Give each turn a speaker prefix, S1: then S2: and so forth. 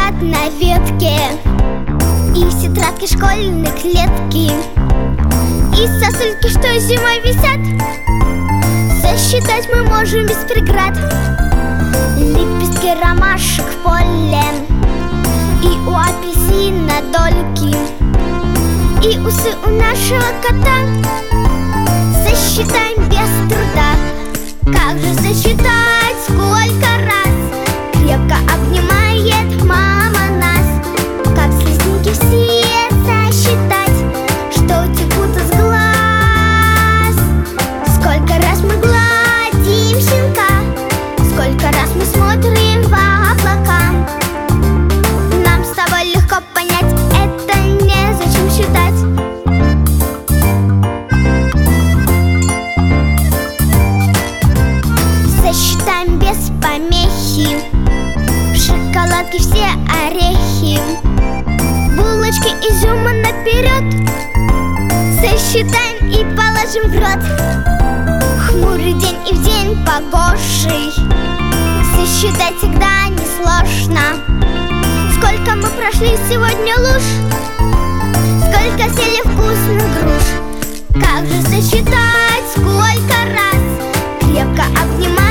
S1: виноград на ветке, и все тетрадки школьной клетки, и сосульки, что зимой висят, сосчитать мы можем без преград. Лепестки ромашек в поле, и у апельсина дольки, и усы у нашего кота сосчитаем без труда. Как же сосчитать, сколько раз крепко обнимает мама нас? Как слезинки все сосчитать, что текут из глаз? Сколько раз мы гладим щенка, сколько раз мы смотрим в облака. Нам с тобой легко понять, это незачем считать. Сосчитаем без помехи в шоколадке все орехи, булочки изюма наперед сосчитаем и положим в рот. Хмурый день и в день погожий сосчитать всегда несложно. Сколько мы прошли сегодня луж, сколько съели вкусных груш. Как же сосчитать, сколько раз крепко обнимать